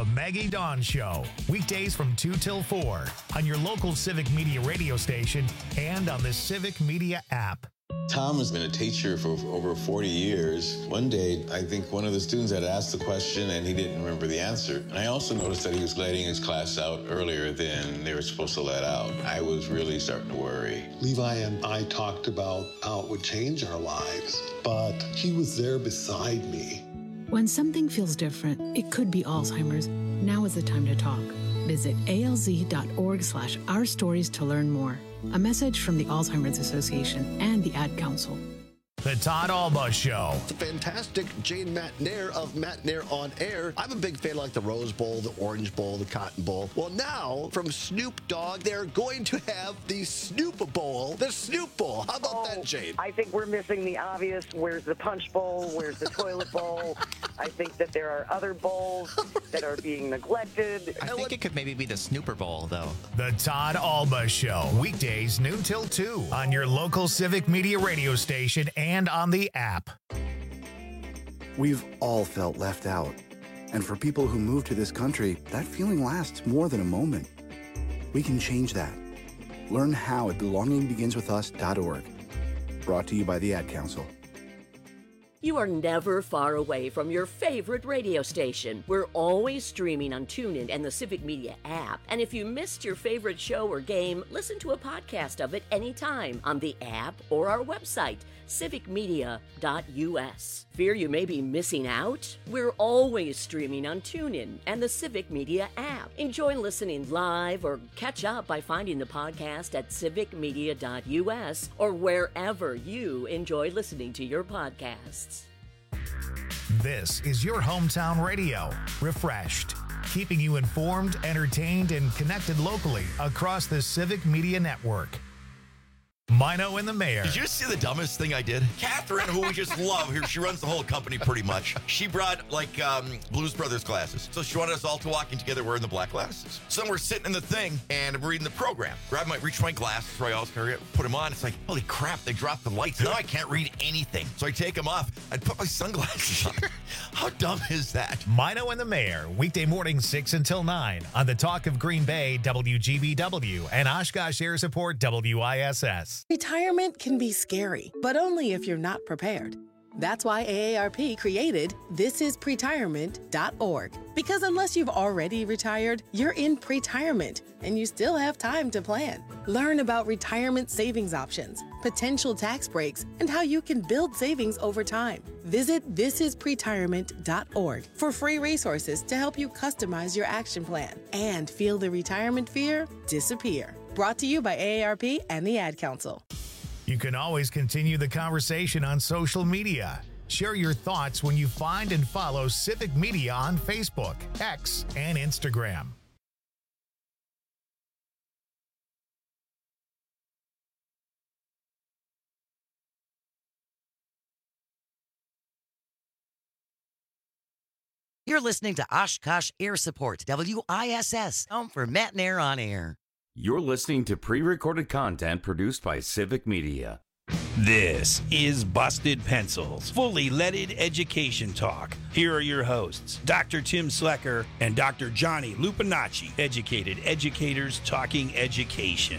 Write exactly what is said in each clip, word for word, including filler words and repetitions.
The Maggie Dawn Show, weekdays from two till four on your local Civic Media radio station and on the Civic Media app. Tom has been a teacher for over forty years. One day, I think one of the students had asked the question and he didn't remember the answer. And I also noticed that he was letting his class out earlier than they were supposed to let out. I was really starting to worry. Levi and I talked about how it would change our lives, but he was there beside me. When something feels different, it could be Alzheimer's. Now is the time to talk. Visit alz.org slash our stories to learn more. A message from the Alzheimer's Association and the Ad Council. The Todd Alba Show. It's a fantastic Jane McNair of McNair on Air. I'm a big fan like the Rose Bowl, the Orange Bowl, the Cotton Bowl. Well, now, from Snoop Dogg, they're going to have the Snoop Bowl, the Snoop Bowl. How about oh, that, Jane? I think we're missing the obvious. Where's the Punch Bowl? Where's the Toilet Bowl? I think that there are other bowls that are being neglected. I think it could maybe be the Snooper Bowl, though. The Todd Alba Show, weekdays noon till two on your local Civic Media radio station and on the app. We've all felt left out. And for people who move to this country, that feeling lasts more than a moment. We can change that. Learn how at belonging begins with us dot org. Brought to you by the Ad Council. You are never far away from your favorite radio station. We're always streaming on TuneIn and the Civic Media app. And if you missed your favorite show or game, listen to a podcast of it anytime on the app or our website, civic media dot u s. Fear you may be missing out? We're always streaming on TuneIn and the Civic Media app. Enjoy listening live or catch up by finding the podcast at civic media dot u s or wherever you enjoy listening to your podcasts. This is your hometown radio, refreshed, keeping you informed, entertained, and connected locally across the Civic Media Network. Mino and the Mayor. Did you see the dumbest thing I did? Catherine, who we just love here, she runs the whole company pretty much. She brought like um, Blues Brothers glasses. So she wanted us all to walk in together wearing the black glasses. So then we're sitting in the thing and I'm reading the program. Grab my, reach my glasses, where I always carry it, put them on. It's like, holy crap, they dropped the lights. Now I can't read anything. So I take them off. I'd put my sunglasses on. How dumb is that? Mino and the Mayor, weekday morning six until nine on the Talk of Green Bay, W G B W, and Oshkosh Air Support, W I S S. Retirement can be scary, but only if you're not prepared. That's why A A R P created this is pretirement dot org. Because unless you've already retired, you're in pretirement, and you still have time to plan. Learn about retirement savings options, potential tax breaks, and how you can build savings over time. Visit this is pretirement dot org for free resources to help you customize your action plan and feel the retirement fear disappear. Brought to you by A A R P and the Ad Council. You can always continue the conversation on social media. Share your thoughts when you find and follow Civic Media on Facebook, X, and Instagram. You're listening to Oshkosh Air Support, W I S S, home for Matt and Air on Air. You're listening to pre-recorded content produced by Civic Media. This is Busted Pencils, fully leaded education talk. Here are your hosts, Doctor Tim Slecker and Doctor Johnny Lupinacci, educated educators talking education.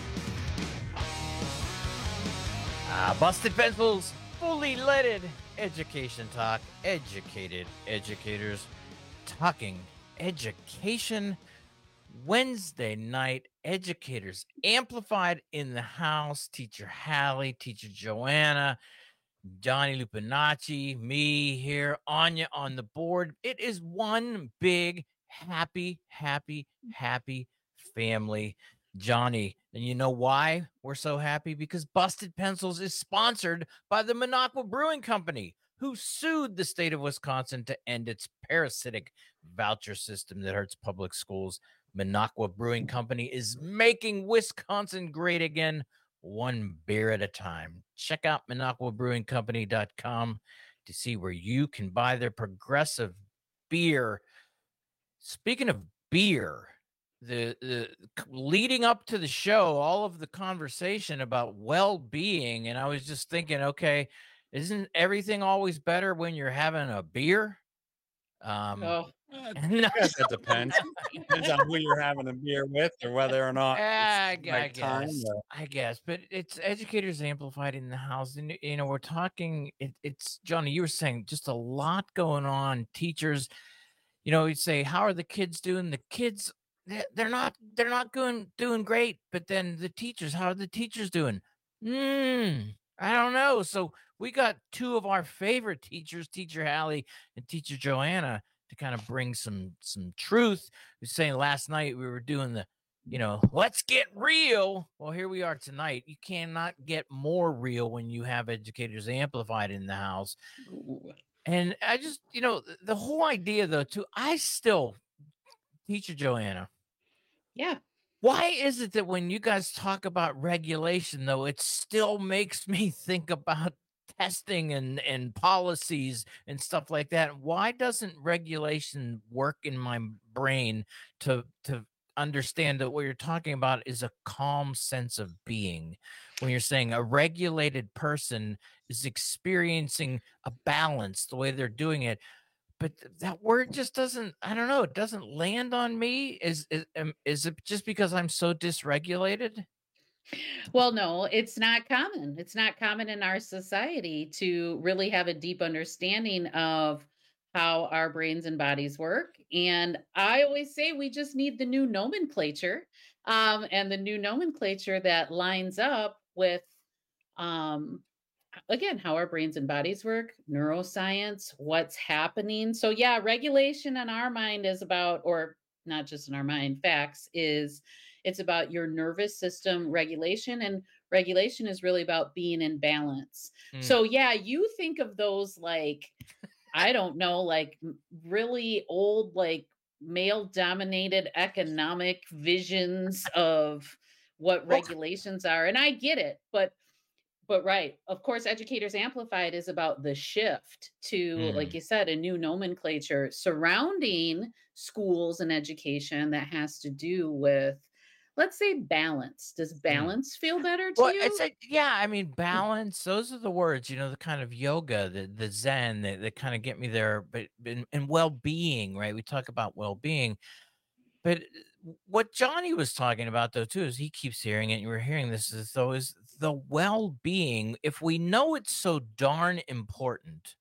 Uh, Busted Pencils, fully leaded education talk, educated educators talking education. Wednesday night educators amplified in the house. Teacher Hallie, Teacher Joanna, Johnny Lupinacci, me here, Anya on the board. It is one big happy, happy, happy family. Johnny, and you know why we're so happy? Because Busted Pencils is sponsored by the Minocqua Brewing Company, who sued the state of Wisconsin to end its parasitic voucher system that hurts public schools. Minocqua Brewing Company is making Wisconsin great again, one beer at a time. Check out minocqua brewing company dot com to see where you can buy their progressive beer. Speaking of beer, the, the leading up to the show, all of the conversation about well-being, and I was just thinking, okay, isn't everything always better when you're having a beer? Um, Oh, Uh, No. I guess it depends. Depends on who you're having a beer with or whether or not I, it's the I right time. guess. or- I guess, but it's Educators Amplified in the house, and you know we're talking. It, it's Johnny. You were saying just a lot going on. Teachers, you know, you say, "How are the kids doing?" The kids, they're, they're not. They're not doing doing great. But then the teachers, how are the teachers doing? Hmm. I don't know. So we got two of our favorite teachers, Teacher Hallie and Teacher Joanna, to kind of bring some some truth. We were saying last night we were doing the, you know, let's get real. Well, here we are tonight. You cannot get more real when you have Educators Amplified in the house. And I just, you know, the, the whole idea though, too, I still, Teacher Joanna. Yeah. Why is it that when you guys talk about regulation, though, it still makes me think about testing and, and policies and stuff like that? Why doesn't regulation work in my brain to to understand that what you're talking about is a calm sense of being? When you're saying a regulated person is experiencing a balance the way they're doing it, but th- that word just doesn't, I don't know, it doesn't land on me. Is is, um, is it just because I'm so dysregulated? Well, no, it's not common. It's not common in our society to really have a deep understanding of how our brains and bodies work. And I always say we just need the new nomenclature, um, and the new nomenclature that lines up with, um, again, how our brains and bodies work, neuroscience, what's happening. So, yeah, regulation in our mind is about, or not just in our mind, facts is it's about your nervous system regulation, and regulation is really about being in balance. Mm. So, yeah, you think of those like, I don't know, like m- really old, like male dominated economic visions of what regulations are. And I get it, but but right, of course, Educators Amplified is about the shift to, like Mm. you said, a new nomenclature surrounding schools and education that has to do with, let's say, balance. Does balance feel better to Well, you? it's like, yeah, I mean, balance, those are the words, you know, the kind of yoga, the the Zen that, that kind of get me there, but and, and well-being, right? We talk about well-being. But uh, what Johnny was talking about, though, too, is he keeps hearing it. And we're hearing this as though is the well-being. If we know it's so darn important,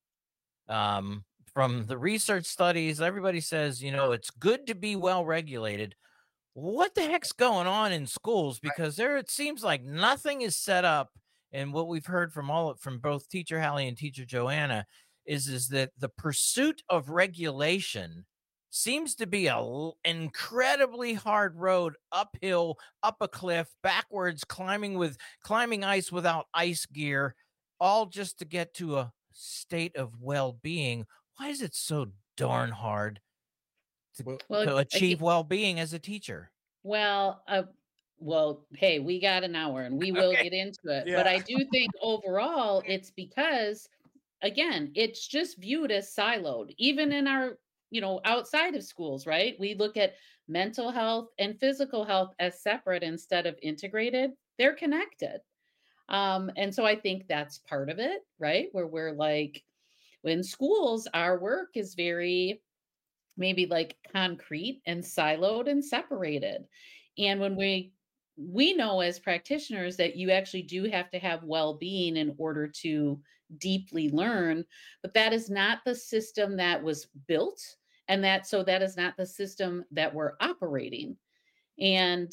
um, from the research studies, everybody says, you know, it's good to be well regulated. What the heck's going on in schools? Because there, it seems like nothing is set up. And what we've heard from all from both Teacher Hallie and Teacher Joanna is is that the pursuit of regulation seems to be a l- incredibly hard road, uphill, up a cliff, backwards, climbing with climbing ice without ice gear, all just to get to a state of well-being. Why is it so darn hard to, Well, to I achieve think- well-being as a teacher? Well, uh, well, hey, we got an hour and we will Okay. get into it. Yeah. But I do think overall it's because, again, it's just viewed as siloed, even in our, you know, outside of schools, right? We look at mental health and physical health as separate instead of integrated. They're connected. Um, and so I think that's part of it, right? Where we're like, in schools, our work is very maybe like concrete and siloed and separated. And when we we know as practitioners that you actually do have to have well-being in order to deeply learn, but that is not the system that was built, and that so that is not the system that we're operating. And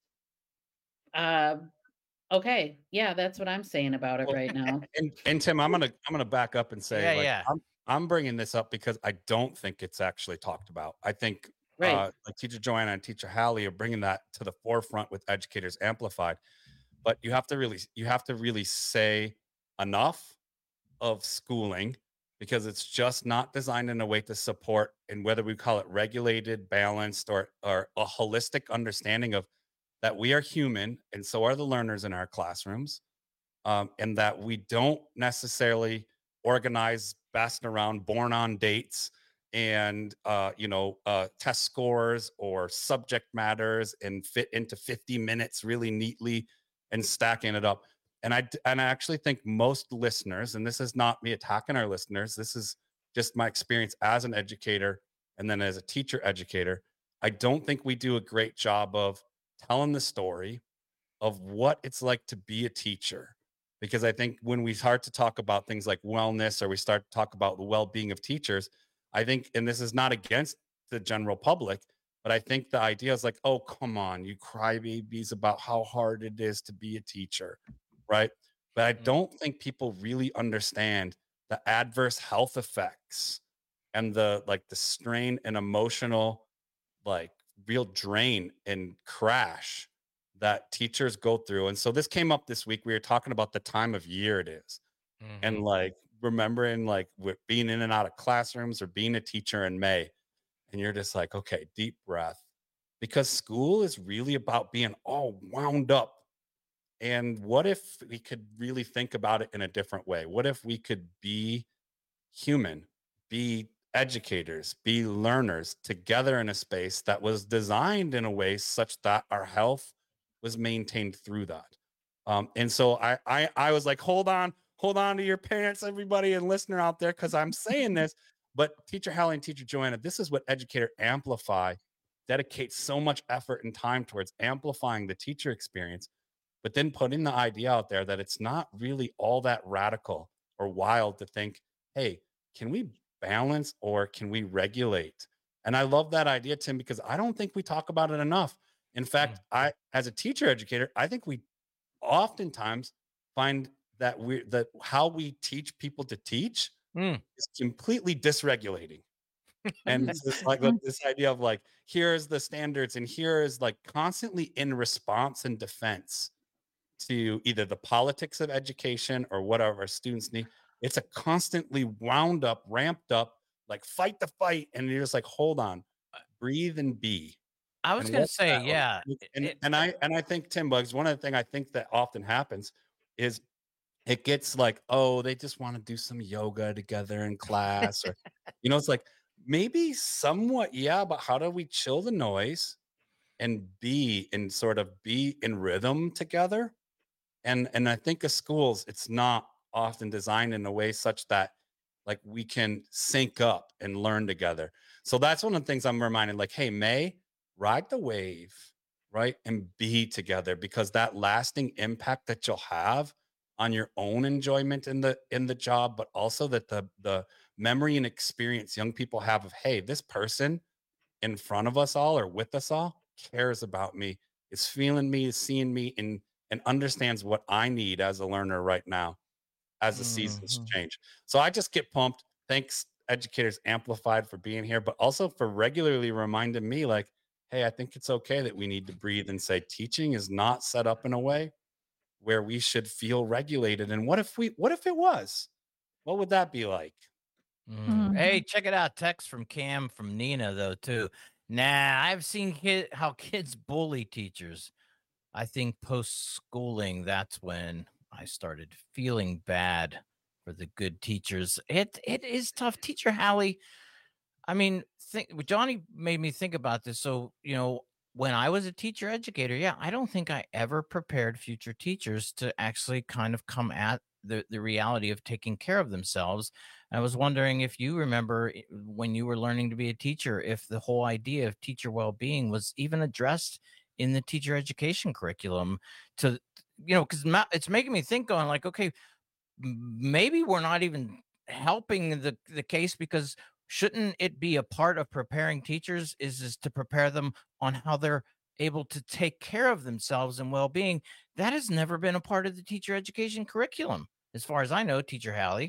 uh okay, yeah, that's what I'm saying about it Well, right now. And and Tim, I'm gonna I'm gonna back up and say, Yeah, like, yeah. I'm I'm bringing this up because I don't think it's actually talked about. I think Right. uh, like Teacher Joanna and Teacher Hallie are bringing that to the forefront with Educators Amplified. But you have to really you have to really say enough of schooling, because it's just not designed in a way to support, and whether we call it regulated, balanced, or or a holistic understanding of that we are human and so are the learners in our classrooms, um, and that we don't necessarily organize best around born on dates and uh, you know uh, test scores or subject matters and fit into fifty minutes really neatly and stacking it up. And I d- and I actually think most listeners, and this is not me attacking our listeners, this is just my experience as an educator and then as a teacher educator, I don't think we do a great job of telling the story of what it's like to be a teacher. Because I think when we start to talk about things like wellness, or we start to talk about the well-being of teachers, I think, and this is not against the general public, but I think the idea is like, oh, come on, you crybabies about how hard it is to be a teacher, right? But I don't think people really understand the adverse health effects and the like the strain and emotional, like real drain and crash that teachers go through. And so this came up this week. We were talking about the time of year it is. Mm-hmm. And like remembering like with being in and out of classrooms or being a teacher in May. And you're just like, okay, deep breath. Because school is really about being all wound up. And what if we could really think about it in a different way? What if we could be human, be educators, be learners together in a space that was designed in a way such that our health was maintained through that? Um, and so I, I, I was like, hold on, hold on to your parents, everybody, and listener out there, because I'm saying this. But Teacher Hallie and Teacher Joanna, this is what Educator Amplify dedicates so much effort and time towards, amplifying the teacher experience, but then putting the idea out there that it's not really all that radical or wild to think, hey, can we balance or can we regulate? And I love that idea, Tim, because I don't think we talk about it enough. In fact, I, as a teacher educator, I think we oftentimes find that we that how we teach people to teach mm. is completely dysregulating. And it's just like this idea of like, here's the standards, and here is like constantly in response and defense to either the politics of education or whatever our students need. It's a constantly wound up, ramped up, like fight the fight. And you're just like, hold on, breathe and be. I was going to say, yeah. And, it, and I and I think, Tim Bugs, one of the things I think that often happens is it gets like, oh, they just want to do some yoga together in class. Or, you know, it's like maybe somewhat, yeah, but how do we chill the noise and be and sort of be in rhythm together? And and I think of schools, it's not often designed in a way such that like we can sync up and learn together. So that's one of the things I'm reminded, like, hey, May, ride the wave, right? And be together, because that lasting impact that you'll have on your own enjoyment in the in the job, but also that the the memory and experience young people have of, hey, this person in front of us all or with us all cares about me, is feeling me, is seeing me, and and understands what I need as a learner right now as the mm-hmm. seasons change. So I just get pumped. Thanks, Educators Amplified, for being here, but also for regularly reminding me, like, hey, I think it's okay that we need to breathe and say teaching is not set up in a way where we should feel regulated. And what if we, what if it was? What would that be like? Mm. Mm-hmm. Hey, check it out. Text from Cam from Nina, though, too. Nah, I've seen kid, how kids bully teachers. I think post-schooling, that's when I started feeling bad for the good teachers. It It is tough. Teacher Hallie, I mean, think, Johnny made me think about this. So, you know, when I was a teacher educator, yeah, I don't think I ever prepared future teachers to actually kind of come at the, the reality of taking care of themselves. I was wondering if you remember when you were learning to be a teacher, if the whole idea of teacher well-being was even addressed in the teacher education curriculum to, you know, because it's making me think going like, okay, maybe we're not even helping the, the case, because shouldn't it be a part of preparing teachers is, is to prepare them on how they're able to take care of themselves and well-being? That has never been a part of the teacher education curriculum, as far as I know, Teacher Hallie.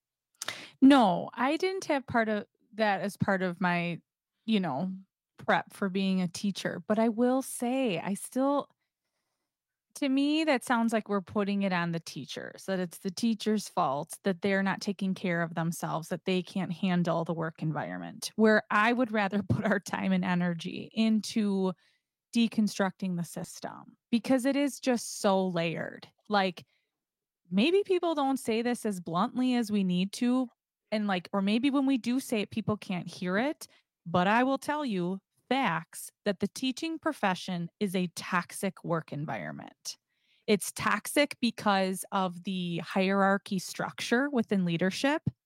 No, I didn't have part of that as part of my, you know, prep for being a teacher. But I will say, I still, to me, that sounds like we're putting it on the teachers, that it's the teacher's fault that they're not taking care of themselves, that they can't handle the work environment, where I would rather put our time and energy into deconstructing the system, because it is just so layered. Like, maybe people don't say this as bluntly as we need to. And like, or maybe when we do say it, people can't hear it. But I will tell you facts that the teaching profession is a toxic work environment. It's toxic because of the hierarchy structure within leadership.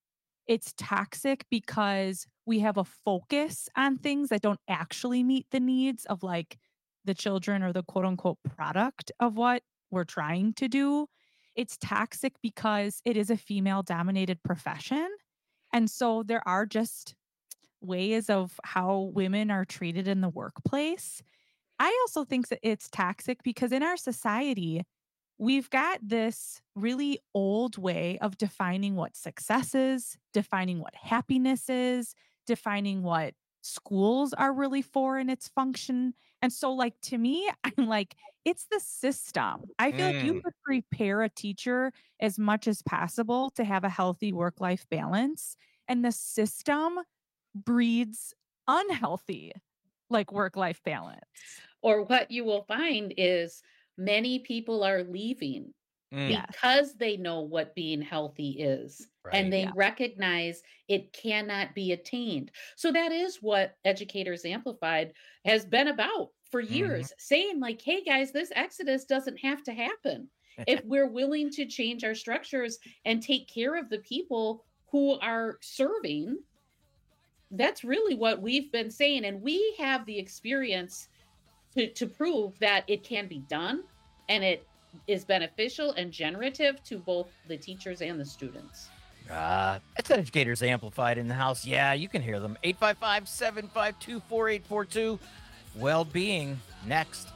It's toxic because we have a focus on things that don't actually meet the needs of like the children or the quote unquote product of what we're trying to do. It's toxic because it is a female dominated profession. And so there are just ways of how women are treated in the workplace. I also think that it's toxic because in our society, we've got this really old way of defining what success is, defining what happiness is, defining what schools are really for in its function. And so, like, to me, I'm like, it's the system. I feel like you Mm. could prepare a teacher as much as possible to have a healthy work-life balance. And the system breeds unhealthy, like, work-life balance. Or what you will find is many people are leaving Mm. Yes. because they know what being healthy is Right. and they Yeah. recognize it cannot be attained. So that is what Educators Amplified has been about for Mhm. years, saying like, hey guys, this exodus doesn't have to happen. If we're willing to change our structures and take care of the people who are serving, that's really what we've been saying. And we have the experience to, to prove that it can be done and it is beneficial and generative to both the teachers and the students. Uh, it's Educators Amplified in the house. Yeah, you can hear them. eight five five, seven five two, four eight four two. Well-being next.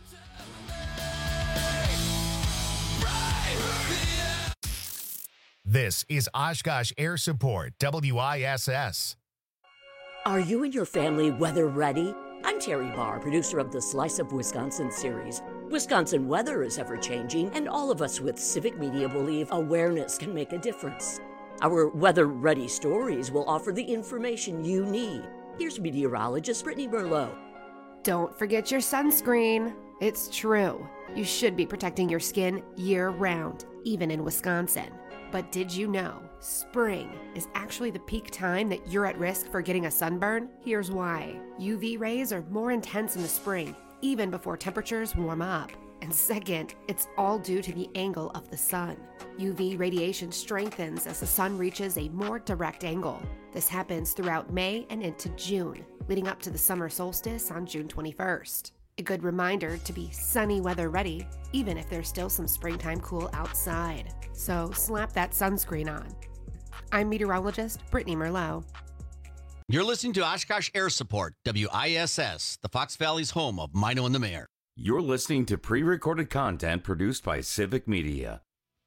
This is Oshkosh Air Support, W I S S. Are you and your family weather ready? I'm Terry Barr, producer of the Slice of Wisconsin series. Wisconsin weather is ever-changing, and all of us with Civic Media believe awareness can make a difference. Our weather-ready stories will offer the information you need. Here's meteorologist Brittany Merlot. Don't forget your sunscreen. It's true. You should be protecting your skin year-round, even in Wisconsin. But did you know spring is actually the peak time that you're at risk for getting a sunburn? Here's why. U V rays are more intense in the spring, even before temperatures warm up. And second, it's all due to the angle of the sun. U V radiation strengthens as the sun reaches a more direct angle. This happens throughout May and into June, leading up to the summer solstice on June twenty-first. A good reminder to be sunny weather ready, even if there's still some springtime cool outside. So slap that sunscreen on. I'm meteorologist Brittany Merlot. You're listening to Oshkosh Air Support, W I S S, the Fox Valley's home of Mino and the Mayor. You're listening to pre-recorded content produced by Civic Media.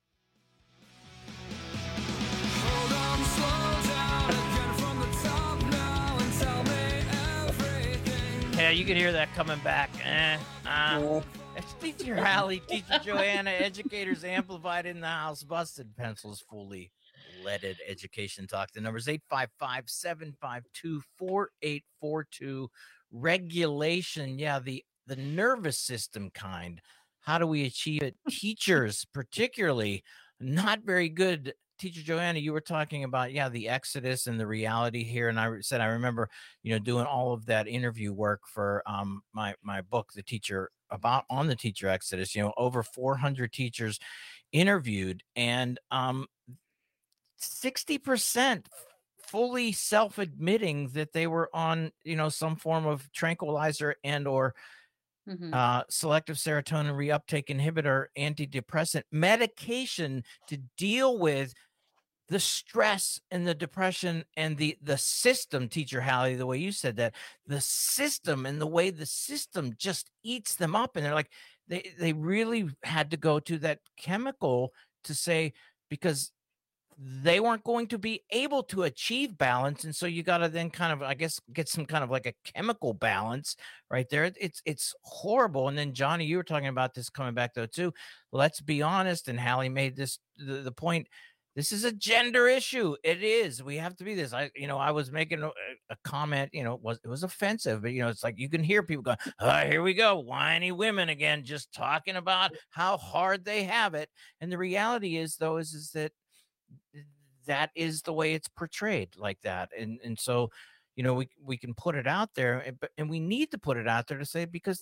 Yeah, you can hear that coming back. Eh, uh, it's Teacher Hallie, Teacher Joanna, Educators Amplified in the house. Busted Pencils, fully leaded education talk. The number's eight five five, seven five two, four eight four two. Regulation, yeah, the, the nervous system kind. How do we achieve it? Teachers, particularly, not very good. Teacher Joanna, you were talking about, yeah, the exodus and the reality here. And I said, I remember, you know, doing all of that interview work for um, my, my book, The Teacher, about on the teacher exodus, you know, over four hundred teachers interviewed, and um, sixty percent fully self-admitting that they were on, you know, some form of tranquilizer and or Mhm. uh, selective serotonin reuptake inhibitor, antidepressant medication to deal with the stress and the depression and the the system. Teacher Hallie, the way you said that, the system and the way the system just eats them up, and they're like, they they really had to go to that chemical to say, because they weren't going to be able to achieve balance. And so you got to then kind of, I guess, get some kind of like a chemical balance right there. It's, it's horrible. And then Johnny, you were talking about this coming back though, too. Let's be honest. And Hallie made this, the, the point, this is a gender issue. It is. We have to be this. I, you know, I was making a, a comment, you know, it was, it was offensive, but you know, it's like, you can hear people going, oh, here we go. Whiny women again, just talking about how hard they have it. And the reality is though, is, is that that is the way it's portrayed like that. And, and so, you know, we, we can put it out there, and, but, and we need to put it out there to say, because that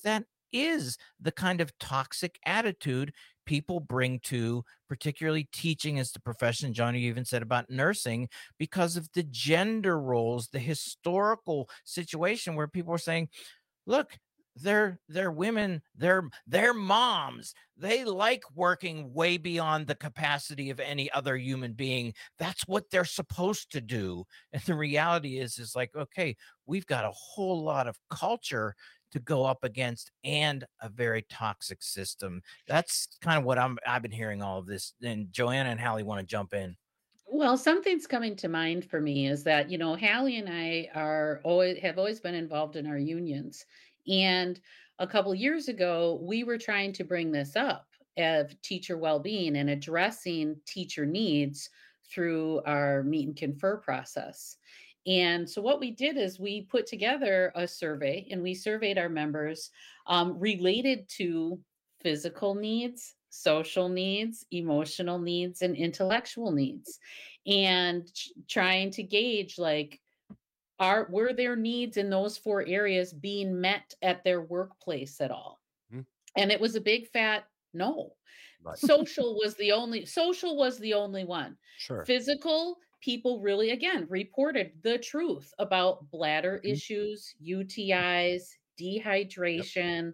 is the kind of toxic attitude people bring to particularly teaching as the profession. Johnny, you even said about nursing, because of the gender roles, the historical situation where people are saying, look, they're they're women, they're they're moms, they like working way beyond the capacity of any other human being. That's what they're supposed to do. And the reality is is like, okay, we've got a whole lot of culture to go up against and a very toxic system. That's kind of what I'm I've been hearing all of this. And Joanna and Hallie want to jump in. Well, something's coming to mind for me is that, you know, Hallie and I are always have always been involved in our unions. And a couple years ago, we were trying to bring this up of teacher well-being and addressing teacher needs through our meet and confer process. And so what we did is we put together a survey and we surveyed our members um, related to physical needs, social needs, emotional needs, and intellectual needs, and ch- trying to gauge like, are were their needs in those four areas being met at their workplace at all? Mhm. And it was a big fat no. Right. Social was the only social was the only one. Sure. Physical, people really again reported the truth about bladder Mhm. issues, U T Is, dehydration,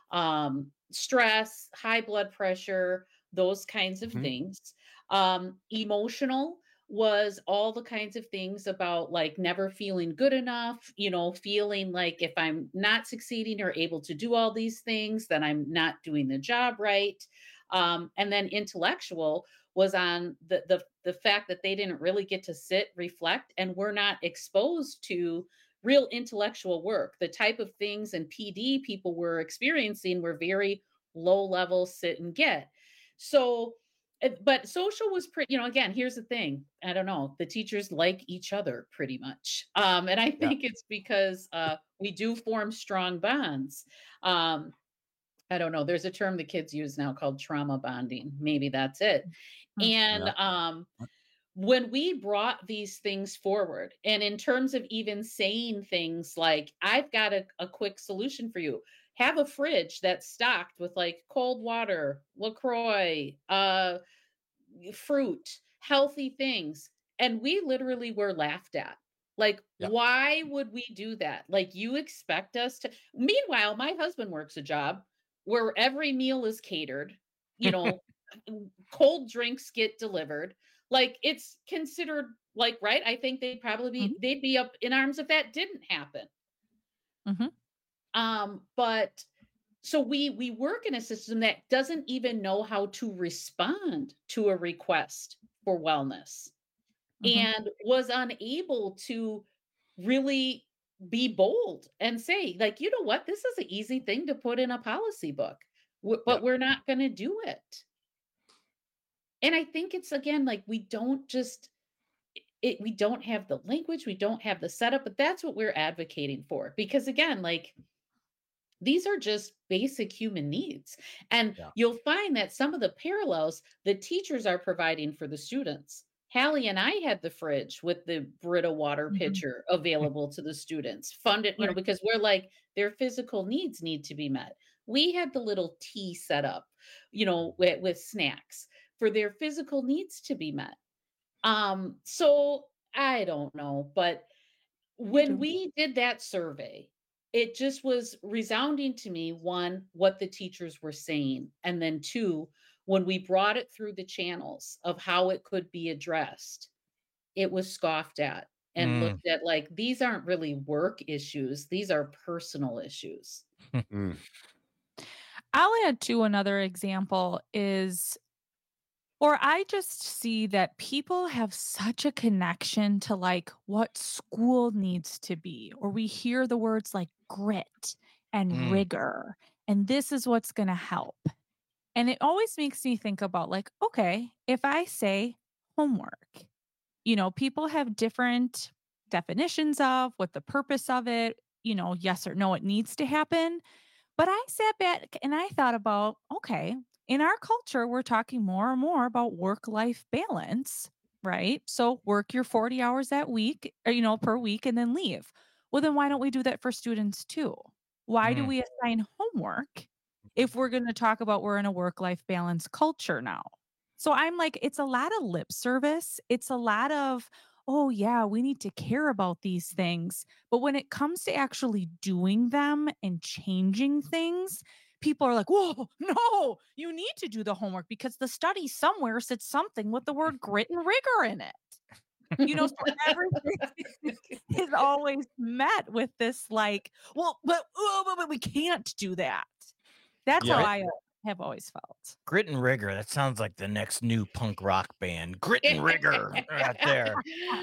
um, stress, high blood pressure, those kinds of Mhm. things. Um, emotional was all the kinds of things about like never feeling good enough, you know, feeling like if I'm not succeeding or able to do all these things, then I'm not doing the job right. Um, and then intellectual was on the the the fact that they didn't really get to sit, reflect, and were not exposed to real intellectual work. The type of things and P D people were experiencing were very low level sit and get. So, uh, but social was pretty, you know, again, here's the thing. I don't know. The teachers like each other pretty much. Um, and I Yeah. think it's because uh, we do form strong bonds. Um, I don't know. There's a term the kids use now called trauma bonding. Maybe that's it. Mm. And Yeah. um, when we brought these things forward, and in terms of even saying things like, I've got a, a quick solution for you. Have a fridge that's stocked with like cold water, LaCroix, uh, fruit, healthy things. And we literally were laughed at. Like, Yeah. why would we do that? Like, you expect us to. Meanwhile, my husband works a job where every meal is catered, you know, cold drinks get delivered. Like, it's considered like, right? I think they'd probably be, Mhm. they'd be up in arms if that didn't happen. Mhm. Um, but so we we work in a system that doesn't even know how to respond to a request for wellness Mhm. and was unable to really be bold and say, like, you know what, this is an easy thing to put in a policy book, w- but Yep. we're not going to do it. And I think it's again like we don't just it we don't have the language, we don't have the setup, but that's what we're advocating for. Because again, like these are just basic human needs. And Yeah. you'll find that some of the parallels the teachers are providing for the students. Hallie and I had the fridge with the Brita water Mhm. pitcher available to the students, funded, you know, Right. because we're like, their physical needs need to be met. We had the little tea set up, you know, with, with snacks for their physical needs to be met. Um, so I don't know, but when do. we did that survey, it just was resounding to me, one, what the teachers were saying, and then two, when we brought it through the channels of how it could be addressed, it was scoffed at and Mm. looked at like these aren't really work issues, these are personal issues. Mm. I'll add to another example is, or I just see that people have such a connection to like what school needs to be, or we hear the words like grit and Mm. rigor, and this is what's going to help. And it always makes me think about like, okay, if I say homework, you know, people have different definitions of what the purpose of it, you know, yes or no, it needs to happen. But I sat back and I thought about, okay, in our culture, we're talking more and more about work-life balance, right? So work your forty hours that week, or, you know, per week and then leave. Well, then why don't we do that for students too? Why Mm. do we assign homework if we're going to talk about we're in a work-life balance culture now? So I'm like, it's a lot of lip service. It's a lot of, oh yeah, we need to care about these things. But when it comes to actually doing them and changing things, people are like, whoa, no, you need to do the homework because the study somewhere said something with the word grit and rigor in it. You know, so everything is always met with this like, well, but, oh, but, but we can't do that. That's Yeah. how I have always felt. Grit and Rigor. That sounds like the next new punk rock band. Grit and Rigor right there.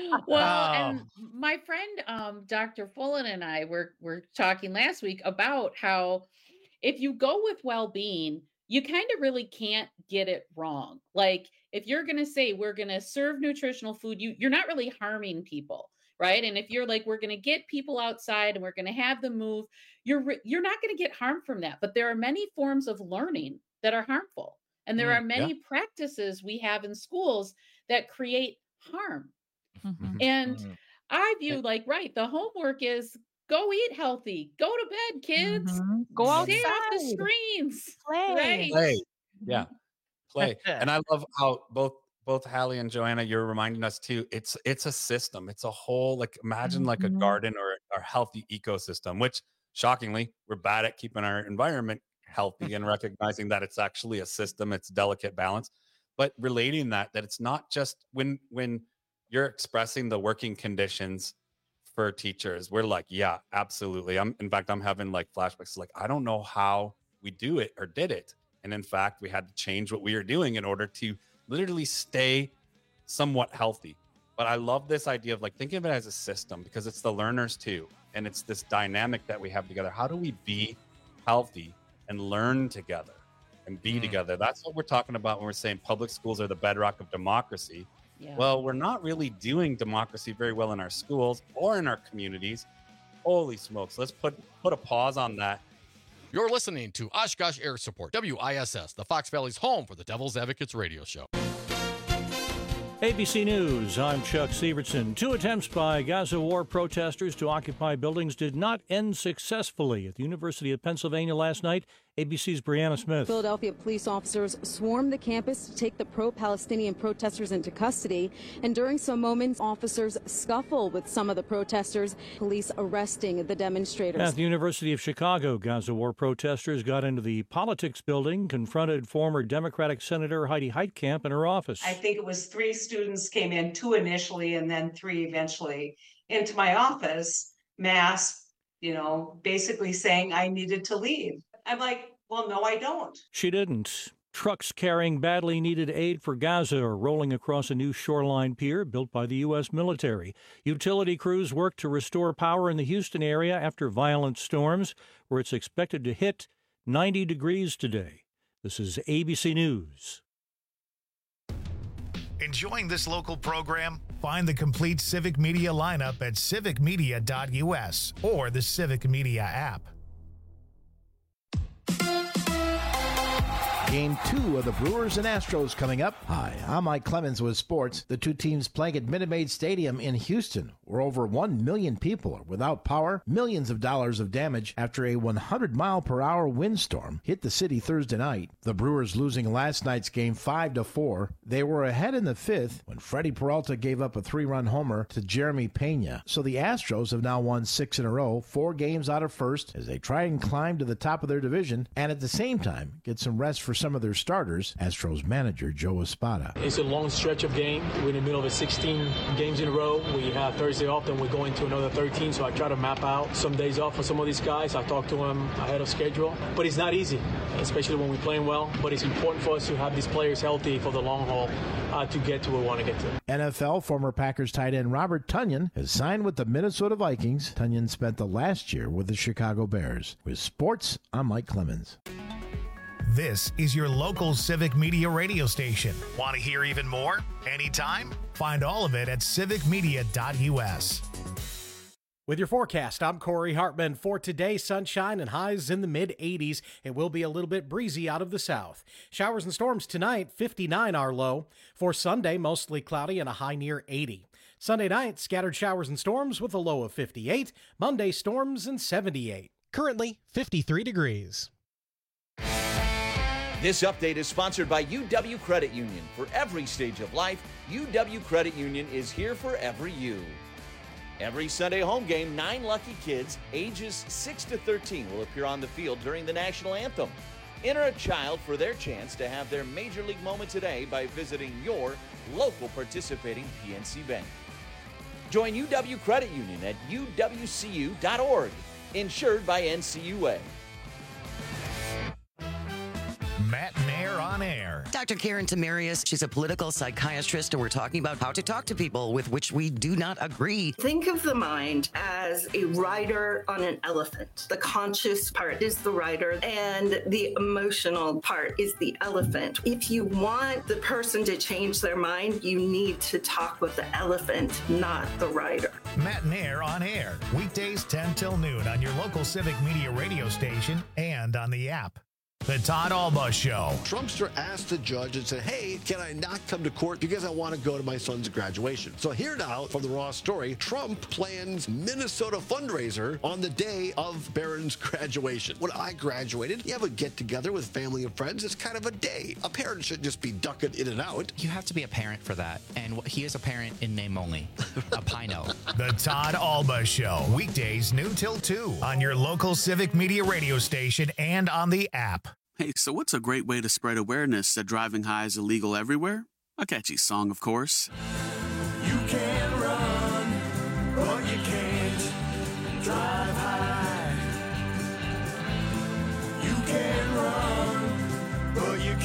Well, Oh. and my friend um, Doctor Fullen and I were were talking last week about how if you go with well-being, you kind of really can't get it wrong. Like if you're going to say we're going to serve nutritional food, you you're not really harming people, right? And if you're like we're going to get people outside and we're going to have them move, you're re- you're not going to get harm from that. But there are many forms of learning that are harmful. And there Mm, are many yeah. practices we have in schools that create harm. Mhm. And Mhm. I view like, right, the homework is go eat healthy, go to bed, kids, Mhm. Go stay off the outside. screens. Play. Right. Play. Yeah. Play. And I love how both both Hallie and Joanna, you're reminding us too. It's it's a system. It's a whole like imagine like a Mhm. garden or a healthy ecosystem, which shockingly, we're bad at keeping our environment healthy and recognizing that it's actually a system, it's delicate balance. But relating that that it's not just when when you're expressing the working conditions for teachers, we're like, yeah, absolutely. I'm in fact, I'm having like flashbacks like I don't know how we do it or did it. And in fact, we had to change what we were doing in order to literally stay somewhat healthy. But I love this idea of like thinking of it as a system because it's the learners too. And it's this dynamic that we have together. How do we be healthy and learn together and be Mm. together? That's what we're talking about when we're saying public schools are the bedrock of democracy. Yeah. Well, we're not really doing democracy very well in our schools or in our communities. Holy smokes. Let's put put a pause on that. You're listening to Oshkosh Air Support, W I S S, the Fox Valley's home for the Devil's Advocates radio show. A B C News, I'm Chuck Severson. Two attempts by Gaza war protesters to occupy buildings did not end successfully at the University of Pennsylvania last night. A B C's Brianna Smith. Philadelphia police officers swarmed the campus to take the pro-Palestinian protesters into custody. And during some moments, officers scuffle with some of the protesters, police arresting the demonstrators. At the University of Chicago, Gaza war protesters got into the politics building, confronted former Democratic Senator Heidi Heitkamp in her office. I think it was three students came in, two initially, and then three eventually into my office, masked, you know, basically saying I needed to leave. I'm like, well, no, I don't. She didn't. Trucks carrying badly needed aid for Gaza are rolling across a new shoreline pier built by the U S military. Utility crews work to restore power in the Houston area after violent storms, where it's expected to hit ninety degrees today. This is A B C News. Enjoying this local program? Find the complete Civic Media lineup at civic media dot U S or the Civic Media app. Game two of the Brewers and Astros coming up. Hi, I'm Mike Clemens with sports. The two teams playing at Minute Maid Stadium in Houston, where over one million people are without power, millions of dollars of damage after a one hundred mile per hour windstorm hit the city Thursday night. The Brewers losing last night's game five to four. They were ahead in the fifth when Freddie Peralta gave up a three-run homer to Jeremy Pena. So the Astros have now won six in a row, four games out of first, as they try and climb to the top of their division and at the same time get some rest for some of their starters. Astros manager Joe Espada. It's a long stretch of game. We're in the middle of sixteen games in a row. We have Thursday off, then we're going to another thirteen, so I try to map out some days off for some of these guys. I talk to them ahead of schedule, but it's not easy, especially when we're playing well. But it's important for us to have these players healthy for the long haul uh, to get to where we want to get to. N F L former Packers tight end Robert Tonyan has signed with the Minnesota Vikings. Tonyan spent the last year with the Chicago Bears. With sports, I'm Mike Clemens. This is your local Civic Media radio station. Want to hear even more? Anytime? Find all of it at civic media dot U S. With your forecast, I'm Corey Hartman. For today, sunshine and highs in the mid eighties. It will be a little bit breezy out of the south. Showers and storms tonight, fifty-nine our low. For Sunday, mostly cloudy and a high near eighty. Sunday night, scattered showers and storms with a low of fifty-eight. Monday, storms and seventy-eight. Currently fifty-three degrees. This update is sponsored by U W Credit Union. For every stage of life, U W Credit Union is here for every you. Every Sunday home game, nine lucky kids ages six to thirteen will appear on the field during the national anthem. Enter a child for their chance to have their major league moment today by visiting your local participating P N C Bank. Join U W Credit Union at U W C U dot org, insured by N C U A. Matt Nair on air. Doctor Karen Tamarius, she's a political psychiatrist, and we're talking about how to talk to people with which we do not agree. Think of the mind as a rider on an elephant. The conscious part is the rider, and the emotional part is the elephant. If you want the person to change their mind, you need to talk with the elephant, not the rider. Matt Nair on air, weekdays ten till noon on your local Civic Media radio station and on the app. The Todd Alba Show. Trumpster asked the judge and said, hey, can I not come to court because I want to go to my son's graduation? So here now from the Raw story, Trump plans Minnesota fundraiser on the day of Barron's graduation. When I graduated, you have a get-together with family and friends. It's kind of a day. A parent shouldn't just be ducking in and out. You have to be a parent for that. And he is a parent in name only. A Pino. The Todd Alba Show. Weekdays noon till two on your local Civic Media radio station and on the app. Hey, so what's a great way to spread awareness that driving high is illegal everywhere? A catchy song, of course. You can run, but you can't drive high. You can run, but you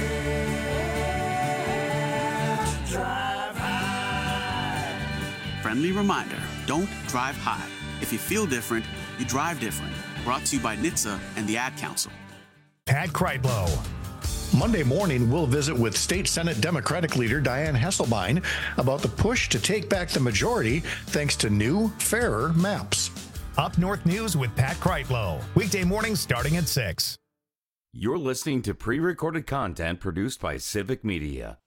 can't drive high. Friendly reminder, don't drive high. If you feel different, you drive different. Brought to you by N H T S A and the Ad Council. Pat Kreitlow. Monday morning, we'll visit with State Senate Democratic leader Dianne Hasselbein about the push to take back the majority thanks to new, fairer maps. Up North News with Pat Kreitlow. Weekday mornings starting at six. You're listening to pre-recorded content produced by Civic Media.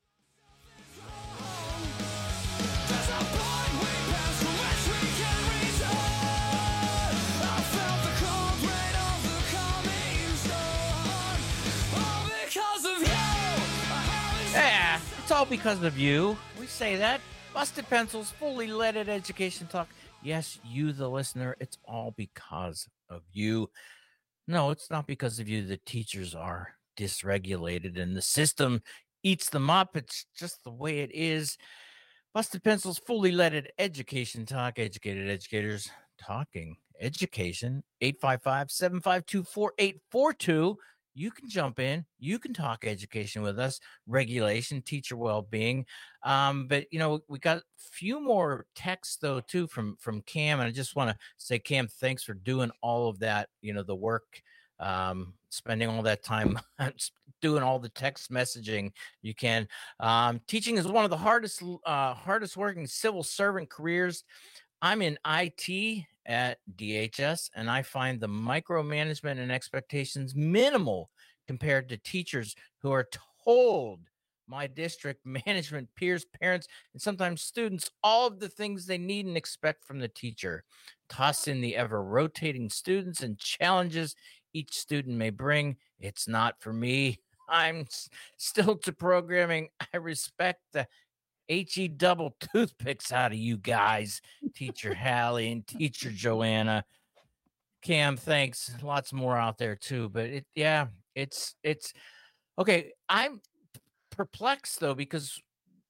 Yeah, it's all because of you. We say that. Busted Pencils, fully leaded education talk. Yes, you, the listener, it's all because of you. No, it's not because of you. The teachers are dysregulated and the system eats them up. It's just the way it is. Busted Pencils, fully leaded education talk. Educated educators talking education. eight five five, seven five two, four eight four two. You can jump in. You can talk education with us, regulation, teacher well-being. Um, but, you know, we got a few more texts, though, too, from, from Cam. And I just want to say, Cam, thanks for doing all of that, you know, the work, um, spending all that time doing all the text messaging you can. Um, teaching is one of the hardest, uh, hardest working civil servant careers. I'm in I T at D H S, and I find the micromanagement and expectations minimal compared to teachers who are told my district management, peers, parents, and sometimes students all of the things they need and expect from the teacher. Toss in the ever-rotating students and challenges each student may bring. It's not for me. I'm s- still to programming. I respect the H E double toothpicks out of you guys, Teacher Hallie and Teacher Joanna. Cam, thanks. Lots more out there too, but it, yeah, it's, it's okay. I'm perplexed though, because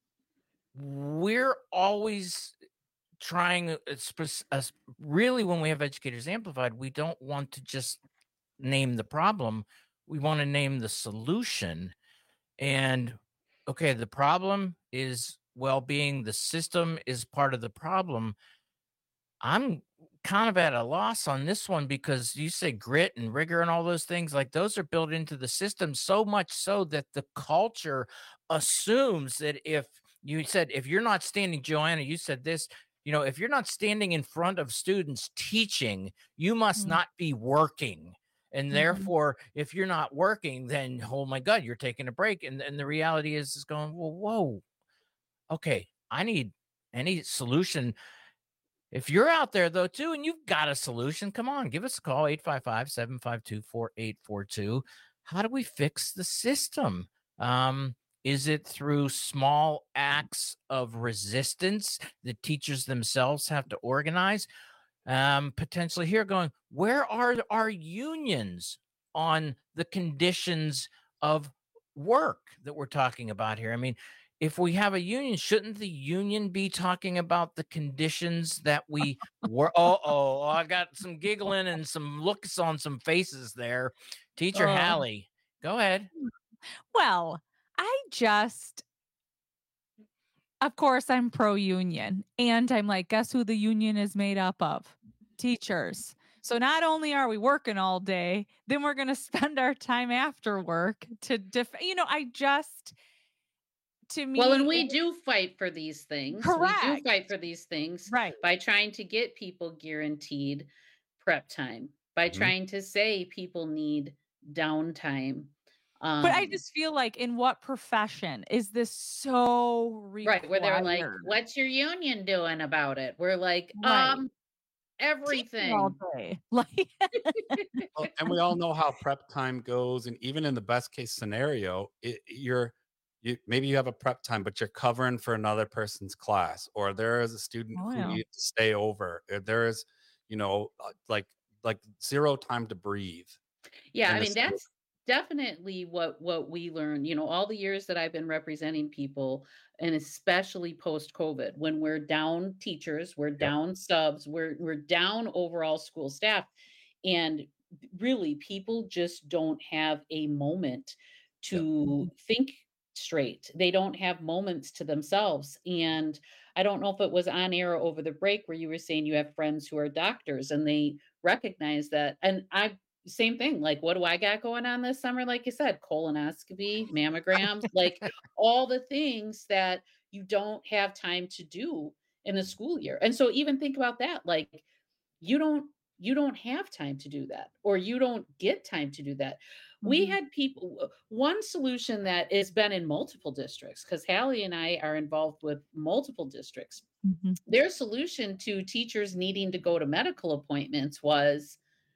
we're always trying, it's, uh, really when we have Educators Amplified, we don't want to just name the problem. We want to name the solution. And okay, the problem is well-being. The system is part of the problem. I'm kind of at a loss on this one because you say grit and rigor and all those things, like those are built into the system so much so that the culture assumes that if you said, if you're not standing, Joanna, you said this, you know, if you're not standing in front of students teaching, you must mm-hmm. not be working. And mm-hmm. therefore, if you're not working, then, oh my God, you're taking a break. And, and the reality is, is going, well, whoa, okay, I need any solution. If you're out there though too, and you've got a solution, come on, give us a call, eight five five, seven five two, four eight four two. How do we fix the system? Um, is it through small acts of resistance that teachers themselves have to organize? Um, potentially here going, where are our unions on the conditions of work that we're talking about here? I mean, if we have a union, shouldn't the union be talking about the conditions that we were? Oh, oh, I got some giggling and some looks on some faces there. Teacher Oh. Hallie, go ahead. Well, I just, of course, I'm pro union. And I'm like, guess who the union is made up of? Teachers. So not only are we working all day, then we're going to spend our time after work to, def- you know, I just, to me. Well, and we it- do fight for these things. We Correct. do fight for these things Right. by trying to get people guaranteed prep time, by Mhm. trying to say people need downtime. Um, But I just feel like, in what profession is this so required? right where they're like, "What's your union doing about it?" We're like, Right. um, everything. all day. Like, Well, and we all know how prep time goes, and even in the best case scenario, it, you're you maybe you have a prep time, but you're covering for another person's class, or there is a student Oh, who yeah. needs to stay over. or There is, you know, uh, like like zero time to breathe. Yeah, in I a mean school. that's definitely what what we learned. You know, all the years that I've been representing people, and especially post COVID, when we're down teachers, we're down subs, we're we're down overall school staff, and really people just don't have a moment to think straight. They don't have moments to themselves. And I don't know if it was on air over the break where you were saying you have friends who are doctors and they recognize that. And I same thing, like what do I got going on this summer? Like you said, colonoscopy, mammograms, like all the things that you don't have time to do in the school year. And so even think about that, like you don't you don't have time to do that, or you don't get time to do that. We had people, one solution that has been in multiple districts, because Hallie and I are involved with multiple districts. Their solution to teachers needing to go to medical appointments was,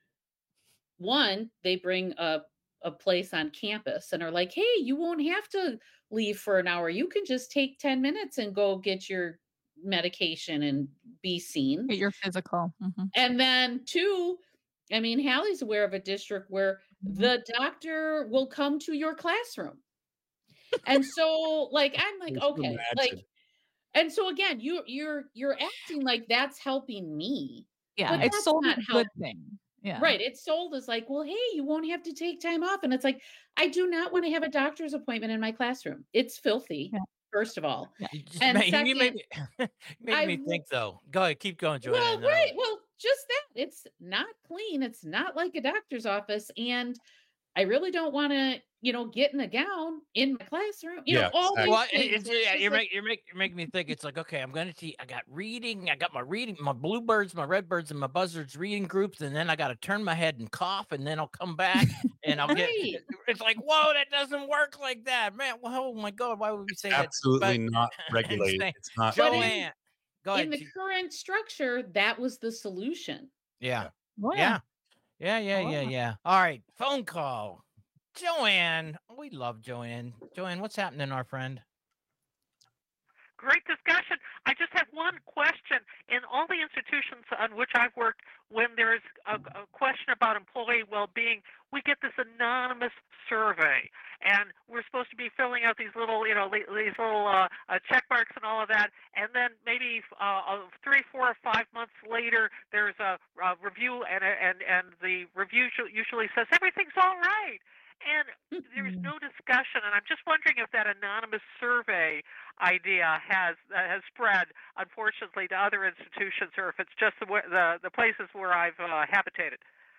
one, they bring a, a place on campus and are like, hey, you won't have to leave for an hour. You can just take ten minutes and go get your medication and be seen. Get your physical. Mhm. And then two, I mean, Hallie's aware of a district where the doctor will come to your classroom. And so like, I'm like, Just okay, like, imagine. and so again, you you're you're acting like that's helping me. Yeah, but it's that's sold not as a help- good thing. Yeah. Right. It's sold as like, well, hey, you won't have to take time off. And it's like, I do not want to have a doctor's appointment in my classroom. It's filthy, first of all. You just And made, second, you made, me, you made I me w- think though. Go ahead, keep going, Joanna. well, and then I'll- right. Well, just that. It's not clean. It's not like a doctor's office. And I really don't want to, you know, get in a gown in my classroom. You Yeah, know, all these Well, it- things. it's, It's yeah, just you're, like- make, you're, make, you're making me think. It's like, okay, I'm going to teach. I got reading. I got my reading, my bluebirds, my redbirds, and my buzzards reading groups. And then I got to turn my head and cough. And then I'll come back and I'll get. Right. It's like, whoa, that doesn't work like that, man. Well, oh my God, why would we say that? Absolutely But- not regulated. Understand. It's not. But in- Joanne, go ahead. in the G- current structure, that was the solution. Yeah. Oh, Yeah. Yeah. Yeah. Oh, Yeah. yeah. Yeah. All right. Phone call. Joanne. We love Joanne. Joanne, what's happening, our friend? Great discussion. I just have one question. In all the institutions on which I've worked, when there's a, a question about employee well-being, we get this anonymous survey, and we're supposed to be filling out these little, you know, li- these little uh, uh, check marks and all of that. And then maybe uh, uh, three, four, or five months later, there's a, a review, and and and the review usu- usually says everything's all right. And there's no discussion, and I'm just wondering if that anonymous survey idea has uh, has spread, unfortunately, to other institutions, or if it's just the wa- the, the places where I've uh, habitated.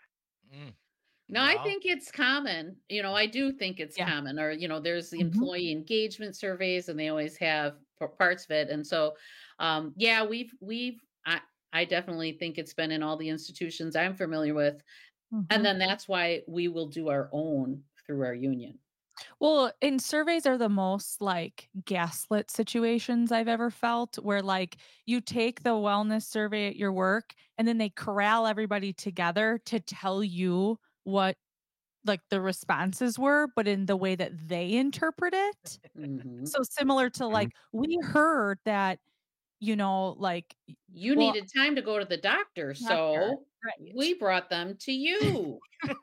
No, I Well. think it's common. You know, I do think it's Yeah. common. Or, you know, there's the Mhm. employee engagement surveys, and they always have p- parts of it. And so, um, yeah, we've we've I I definitely think it's been in all the institutions I'm familiar with, Mhm. and then that's why we will do our own through our union. Well, and surveys are the most like gaslit situations I've ever felt where like you take the wellness survey at your work and then they corral everybody together to tell you what like the responses were, but in the way that they interpret it. Mhm. So similar to like, we heard that, you know, like, y- You well, needed time to go to the doctor, doctor, so right. we brought them to you.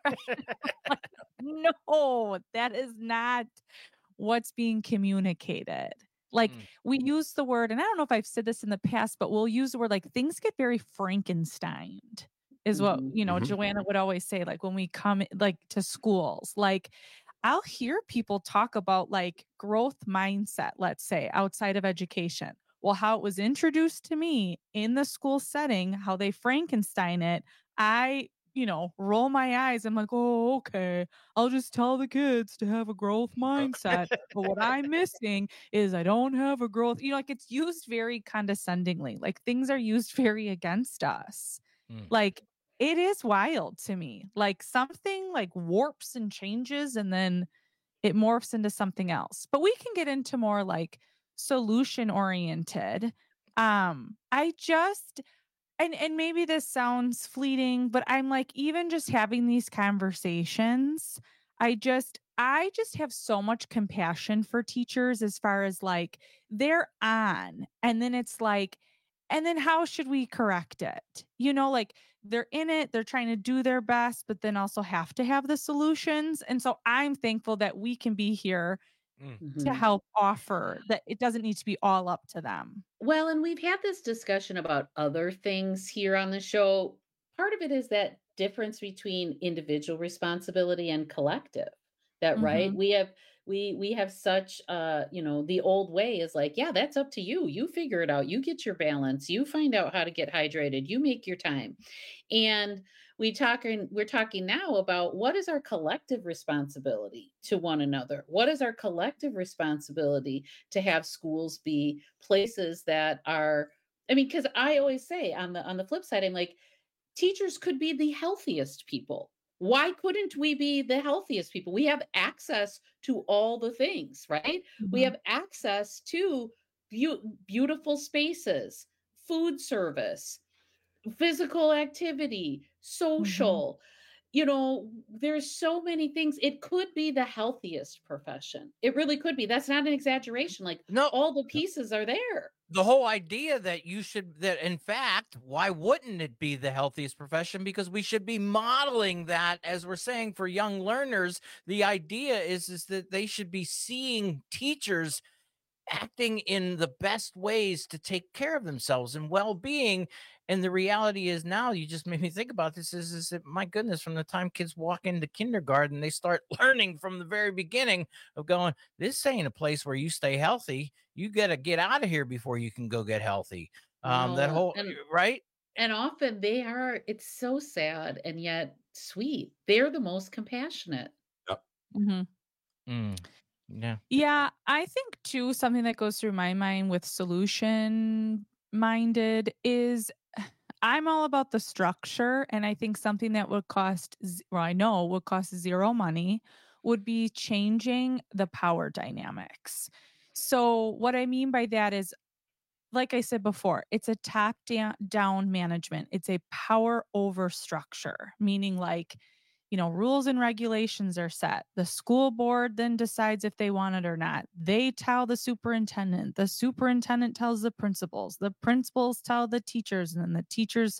No, that is not what's being communicated. Like Mm. we use the word, and I don't know if I've said this in the past, but we'll use the word like things get very Frankensteined, is what, Mhm. you know, Mhm. Joanna would always say, like when we come like to schools, like I'll hear people talk about like growth mindset, let's say, outside of education. Well, how it was introduced to me in the school setting, how they Frankenstein it, I, you know, roll my eyes. I'm like, oh, okay. I'll just tell the kids to have a growth mindset. But what I'm missing is I don't have a growth, you know, like it's used very condescendingly. Like things are used very against us. Mm. Like it is wild to me. Like something like warps and changes and then it morphs into something else. But we can get into more like solution oriented. Um, I just and and maybe this sounds fleeting, but I'm like even just having these conversations, I just I just have so much compassion for teachers as far as like they're on and then it's like and then how should we correct it? You know, like they're in it, they're trying to do their best, but then also have to have the solutions. And so I'm thankful that we can be here Mm. to Mhm. help offer that it doesn't need to be all up to them. Well, and we've had this discussion about other things here on the show. Part of it is that difference between individual responsibility and collective. That right? Mhm. We have we we have such uh, you know, the old way is like, yeah, that's up to you. You figure it out. You get your balance. You find out how to get hydrated. You make your time. And we talking we're talking now about what is our collective responsibility to one another? What is our collective responsibility to have schools be places that are I mean, because I always say on the on the flip side, I'm like, teachers could be the healthiest people. Why couldn't we be the healthiest people? We have access to all the things, right? We Mhm. have access to beau- beautiful spaces, food service, physical activity, Mhm. social. You know, there's so many things. It could be the healthiest profession. It really could be. That's not an exaggeration. Like No, all the pieces are there. the whole idea that you should that in fact, why wouldn't it be the healthiest profession? Because we should be modeling that, as we're saying, for young learners. The idea is is that they should be seeing teachers acting in the best ways to take care of themselves and well-being. And the reality is, now you just made me think about this, is, is that, my goodness, from the time kids walk into kindergarten, they start learning from the very beginning of going, this ain't a place where you stay healthy. You got to get out of here before you can go get healthy. Um, that No, whole, and right? and often they are, it's so sad and yet sweet. They're the most compassionate. Yep. Mhm. Mm, yeah. Yeah, I think too, something that goes through my mind with solution minded is I'm all about the structure. And I think something that would cost, z- well, I know would cost zero money would be changing the power dynamics. So, what I mean by that is, like I said before, it's a top down, down management. It's a power over structure, meaning like, you know, rules and regulations are set. The school board then decides if they want it or not. They tell the superintendent. The superintendent tells the principals. The principals tell the teachers, and then the teachers,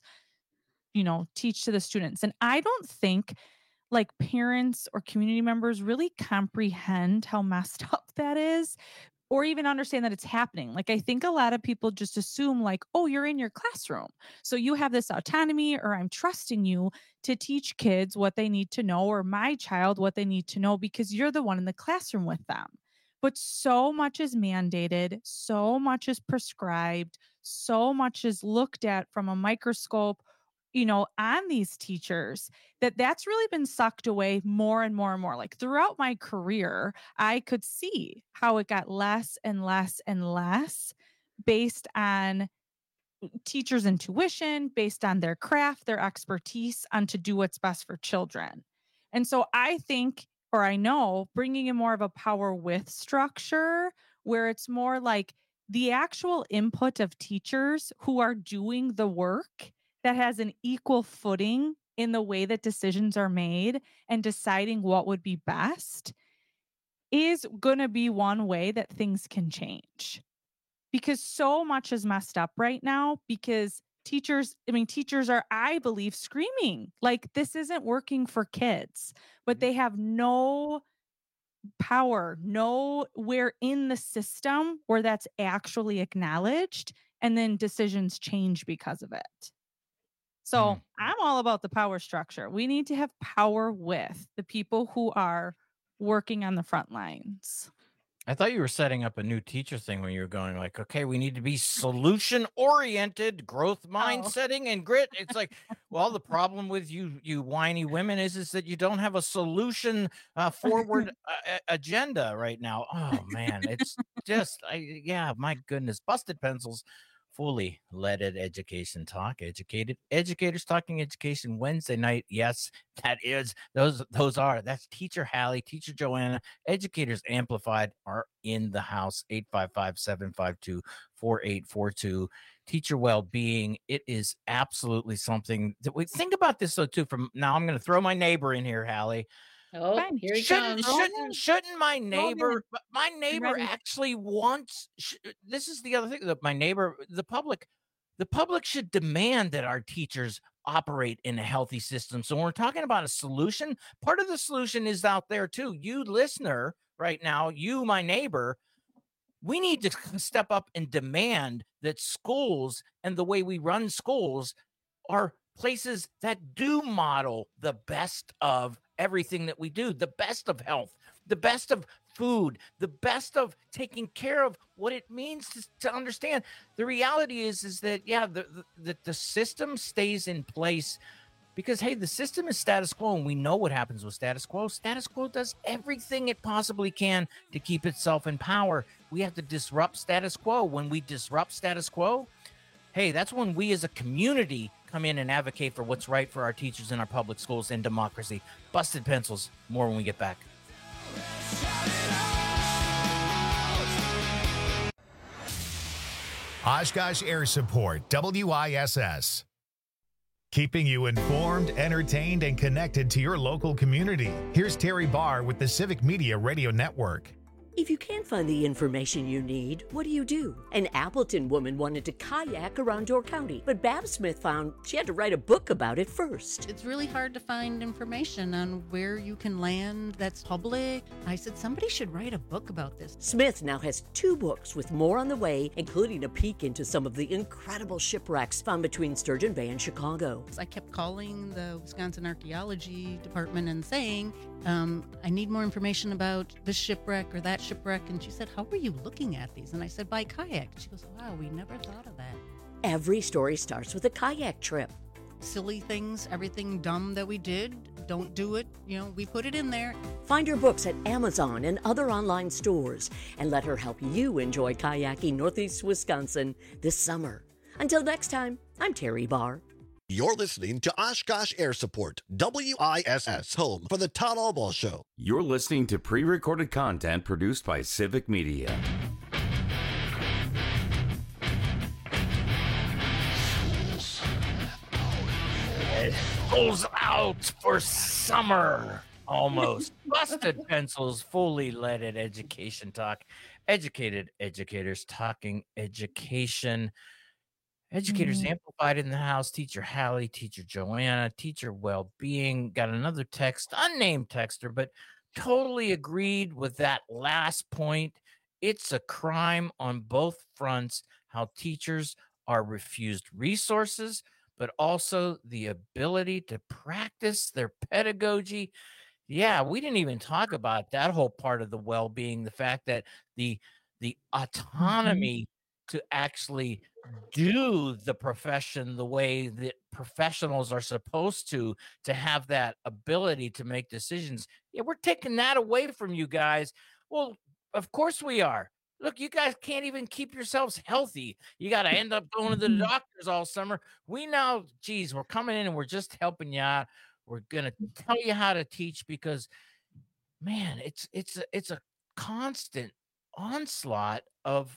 you know, teach to the students. And I don't think like parents or community members really comprehend how messed up that is or even understand that it's happening. Like I think a lot of people just assume like, oh, you're in your classroom. So you have this autonomy or I'm trusting you to teach kids what they need to know or my child what they need to know because you're the one in the classroom with them. But so much is mandated, so much is prescribed, so much is looked at from a microscope, you know, on these teachers that that's really been sucked away more and more and more. Like throughout my career, I could see how it got less and less and less based on teachers' intuition, based on their craft, their expertise, on to do what's best for children. And so I think or I know, bringing in more of a power with structure where it's more like the actual input of teachers who are doing the work that has an equal footing in the way that decisions are made and deciding what would be best is going to be one way that things can change. Because so much is messed up right now because teachers, I mean, teachers are, I believe, screaming like this isn't working for kids, but they have no power, nowhere in the system where that's actually acknowledged, and then decisions change because of it. So mm. I'm all about the power structure. We need to have power with the people who are working on the front lines. I thought you were setting up a new teacher thing when you were going like, okay, we need to be solution oriented, growth mindsetting, oh. and grit. It's like, well, the problem with you, you whiny women is, is that you don't have a solution uh, forward uh, agenda right now. Oh man, it's just, I, yeah, my goodness, busted pencils. Fully leaded education talk, educated educators talking education Wednesday night. Yes, that is those those are that's teacher Hallie, teacher Joanna, educators amplified are in the house. Eight five five, seven five two, four eight four two. Teacher well-being, it is absolutely something that we think about this though too. From now, I'm going to throw my neighbor in here, Hallie. Oh, here he shouldn't, comes. Shouldn't, shouldn't my neighbor, my neighbor actually wants, sh- this is the other thing that my neighbor, the public, the public should demand that our teachers operate in a healthy system. So when we're talking about a solution, part of the solution is out there too. You listener right now, you, my neighbor, we need to step up and demand that schools and the way we run schools are places that do model the best of everything that we do, the best of health, the best of food, the best of taking care of what it means to, to understand. The reality is, is that, yeah, the, the, the system stays in place because, hey, the system is status quo, and we know what happens with status quo. Status quo does everything it possibly can to keep itself in power. We have to disrupt status quo. When we disrupt status quo, hey, that's when we as a community come in and advocate for what's right for our teachers in our public schools and democracy. Busted pencils. More when we get back. Oshkosh Air Support, W I S S. Keeping you informed, entertained, and connected to your local community. Here's Terry Barr with the Civic Media Radio Network. If you can't find the information you need, what do you do? An Appleton woman wanted to kayak around Door County, but Bab Smith found she had to write a book about it first. It's really hard to find information on where you can land that's public. I said, somebody should write a book about this. Smith now has two books with more on the way, including a peek into some of the incredible shipwrecks found between Sturgeon Bay and Chicago. I kept calling the Wisconsin Archaeology Department and saying, um, I need more information about this shipwreck or that shipwreck. And she said, how are you looking at these? And I said, by kayak. She goes, wow, we never thought of that. Every story starts with a kayak trip. Silly things, everything dumb that we did, don't do it. You know, we put it in there. Find her books at Amazon and other online stores and let her help you enjoy kayaking Northeast Wisconsin this summer. Until next time, I'm Terry Barr. You're listening to Oshkosh Air Support, W I S S, home for the Todd Allball Show. You're listening to pre-recorded content produced by Civic Media. It pulls out for summer, almost. Busted pencils, fully leaded education talk. Educated educators talking education. Educators mm-hmm. amplified in the house. Teacher Hallie, teacher Joanna, teacher well-being. Got another text, unnamed texter, but totally agreed with that last point. It's a crime on both fronts how teachers are refused resources, but also the ability to practice their pedagogy. Yeah, we didn't even talk about that whole part of the well-being, the fact that the the autonomy mm-hmm. to actually do the profession the way that professionals are supposed to, to have that ability to make decisions. Yeah, we're taking that away from you guys. Well, of course we are. Look, you guys can't even keep yourselves healthy. You got to end up going to the doctors all summer. We now, geez, we're coming in and we're just helping you out. We're going to tell you how to teach because man, it's it's a, it's a constant onslaught of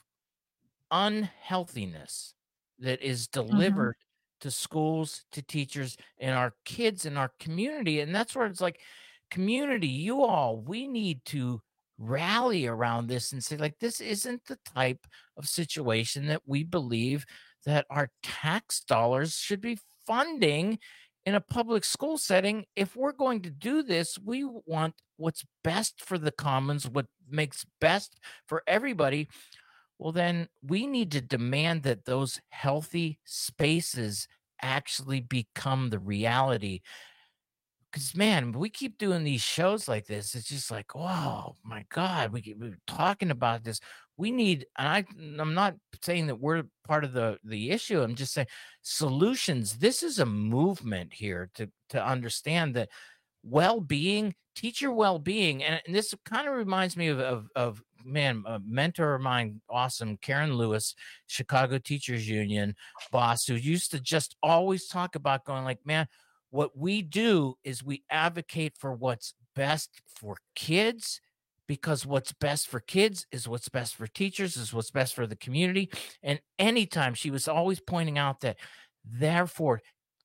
unhealthiness that is delivered to schools, to teachers, and our kids in our community. And that's where it's like, community, you all, we need to rally around this and say, like, this isn't the type of situation that we believe that our tax dollars should be funding in a public school setting. If we're going to do this, we want what's best for the commons, what makes best for everybody. Well, then we need to demand that those healthy spaces actually become the reality. Because, man, we keep doing these shows like this. It's just like, oh, my God, we keep, we're talking about this. We need, and I, I'm not saying that we're part of the, the issue. I'm just saying solutions. This is a movement here to, to understand that well-being, teacher well-being, and, and this kind of reminds me of, of, of man, a mentor of mine, awesome, Karen Lewis, Chicago Teachers Union boss, who used to just always talk about going like, man, what we do is we advocate for what's best for kids, because what's best for kids is what's best for teachers, is what's best for the community. And anytime she was always pointing out that, therefore,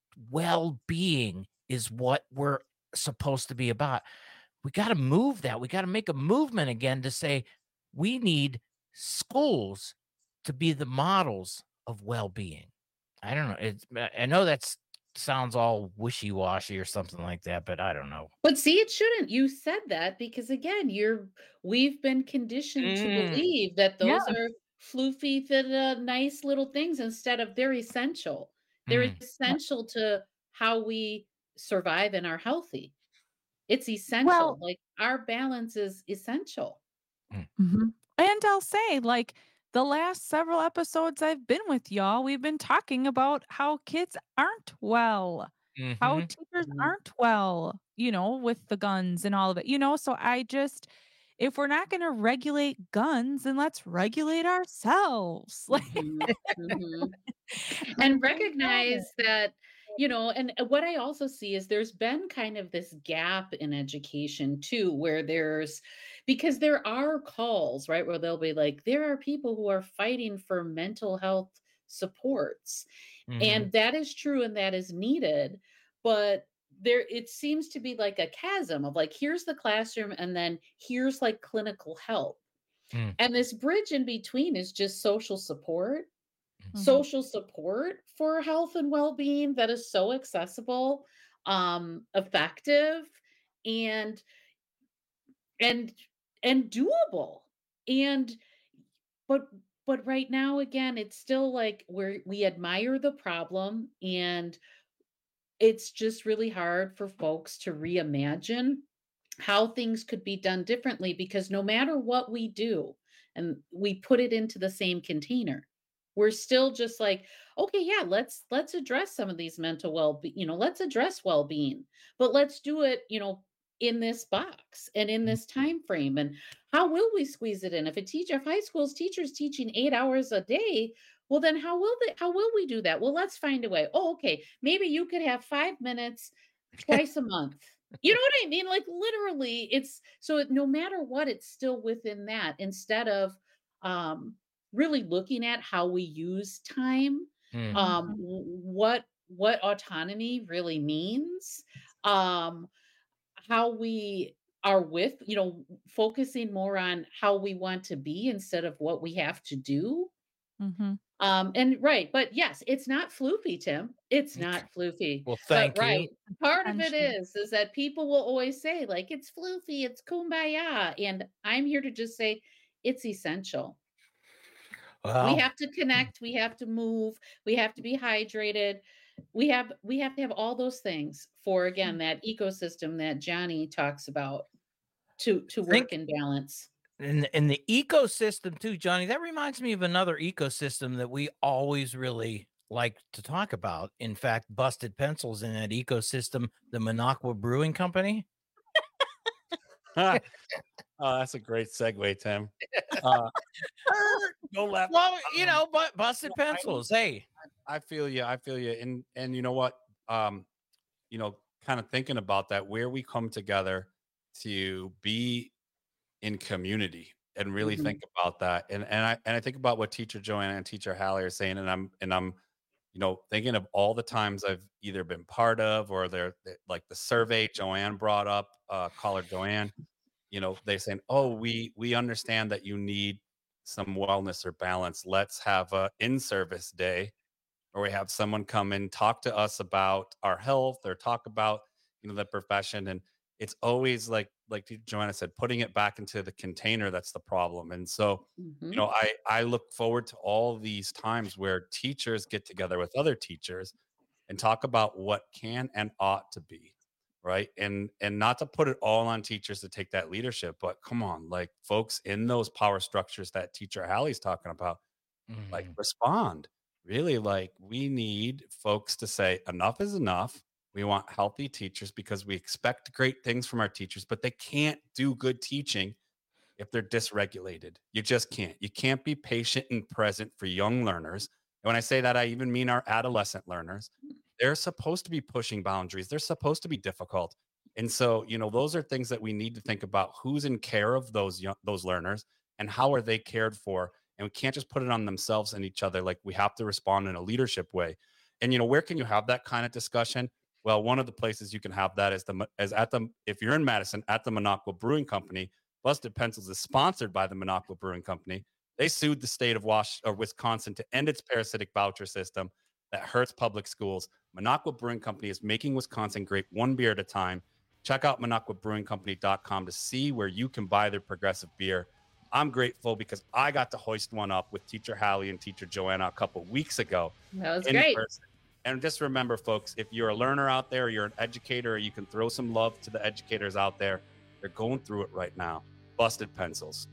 well-being is what we're supposed to be about. We got to move that. We got to make a movement again to say we need schools to be the models of well-being. I don't know. It's, I know that's sounds all wishy-washy or something like that, but I don't know. But see, it shouldn't. You said that because again, you're we've been conditioned to Mm. believe that those Yeah. are floofy, th- uh, nice little things instead of they're essential. They're Mm. essential to how we survive and are healthy. It's essential. Well, Like our balance is essential. Mhm. And I'll say, like, the last several episodes I've been with y'all, we've been talking about how kids aren't well, how Mhm. teachers Mhm. aren't well, you know, with the guns and all of it, you know? So I just, if we're not going to regulate guns, then let's regulate ourselves. Like, Mhm, mhm. like, And there's no recognize that, you know, and uh, what I also see is there's been kind of this gap in education too, where there's because there are calls, right, where they'll be like, there are people who are fighting for mental health supports. Mhm. And that is true and that is needed. But there it seems to be like a chasm of like, here's the classroom, and then here's like clinical help. Mm. And this bridge in between is just social support. Mhm. Social support for health and well-being that is so accessible, um, effective, and and and doable. And but but right now again, it's still like we're we admire the problem, and it's just really hard for folks to reimagine how things could be done differently because no matter what we do and we put it into the same container, we're still just like, okay, yeah, let's let's address some of these mental well, you know, let's address well-being, but let's do it, you know, in this box and in this time frame. And how will we squeeze it in? If a teacher, if high school's teachers teaching eight hours a day, well, then how will they how will we do that? Well, let's find a way. Oh, okay, maybe you could have five minutes twice a month. You know what I mean? Like literally, it's so it, no matter what, it's still within that instead of um really looking at how we use time, Mm. um Mhm. w- what what autonomy really means, um how we are with, you know, focusing more on how we want to be instead of what we have to do. Mhm. Um, and right, but yes, it's not floofy, Tim. It's not floofy. Well, But thank you. right, part of it Attention. is is that people will always say like it's floofy, it's kumbaya, and I'm here to just say it's essential. We Well, have to connect, we have to move, we have to be hydrated. We have we have to have all those things for again that ecosystem that Johnny talks about to to think work in balance. in the, in the ecosystem too, Johnny. That reminds me of another ecosystem that we always really like to talk about. In fact, Busted Pencils in that ecosystem, the Minocqua Brewing Company. Oh, that's a great segue, Tim. Uh, no laugh. Well, you know, but Busted I- Pencils. Hey, I feel you. I feel you. And and you know what? Um, you know, kind of thinking about that, where we come together to be in community and really Mhm. think about that. And and I and I think about what Teacher Joanna and Teacher Hallie are saying, and I'm and I'm, you know, thinking of all the times I've either been part of or they're they- like the survey Joanne brought up, uh, caller Joanne. You know, they're saying, "Oh, we we understand that you need some wellness or balance. Let's have a in-service day, or we have someone come and talk to us about our health or talk about, you know, the profession." And it's always like like Teacher Joanna said, putting it back into the container that's the problem. And so, you Mhm. know, I I look forward to all these times where teachers get together with other teachers and talk about what can and ought to be, right? And and not to put it all on teachers to take that leadership, but come on, like folks in those power structures that Teacher Hallie's talking about, like Mhm. respond. Really, like we need folks to say enough is enough. We want healthy teachers because we expect great things from our teachers, but they can't do good teaching if they're dysregulated. You just can't. You can't be patient and present for young learners. And when I say that, I even mean our adolescent learners. They're supposed to be pushing boundaries. They're supposed to be difficult. And so, you know, those are things that we need to think about. Who's in care of those young, those learners, and how are they cared for? And we can't just put it on themselves and each other. Like we have to respond in a leadership way. And you know, where can you have that kind of discussion? Well, one of the places you can have that is the is at the if you're in Madison at the Minocqua Brewing Company. Busted Pencils is sponsored by the Minocqua Brewing Company. They sued the state of Was- or Wisconsin to end its parasitic voucher system that hurts public schools. Minocqua Brewing Company is making Wisconsin great one beer at a time. Check out minocqua brewing company dot com to see where you can buy their progressive beer. I'm grateful because I got to hoist one up with Teacher Hallie and Teacher Joanna a couple weeks ago. That was in great. person. And just remember, folks, if you're a learner out there, or you're an educator, or you can throw some love to the educators out there. They're going through it right now. Busted Pencils.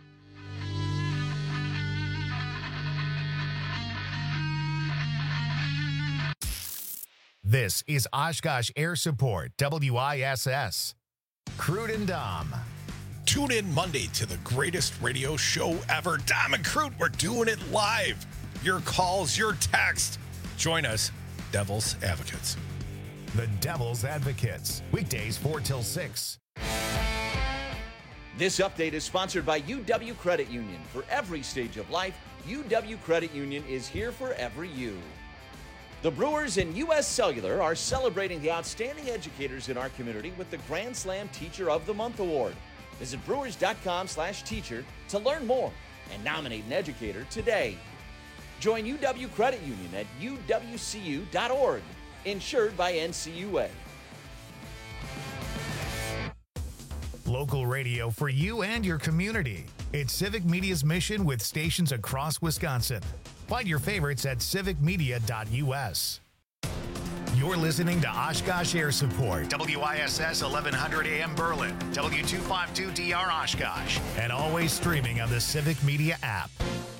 This is Oshkosh Air Support, W I S S. Crude and Dom. Tune in Monday to the greatest radio show ever. Dom and Crude, we're doing it live. Your calls, your text. Join us, Devil's Advocates. The Devil's Advocates. Weekdays four till six. This update is sponsored by U W Credit Union. For every stage of life, U W Credit Union is here for every you. The Brewers and U S Cellular are celebrating the outstanding educators in our community with the Grand Slam Teacher of the Month Award. Visit brewers.com slash teacher to learn more and nominate an educator today. Join U W Credit Union at u w c u dot org, insured by N C U A. Local radio for you and your community. It's Civic Media's mission with stations across Wisconsin. Find your favorites at civic media dot u s. You're listening to Oshkosh Air Support, W I S S eleven hundred A M Berlin, W two fifty-two D R Oshkosh, and always streaming on the Civic Media app.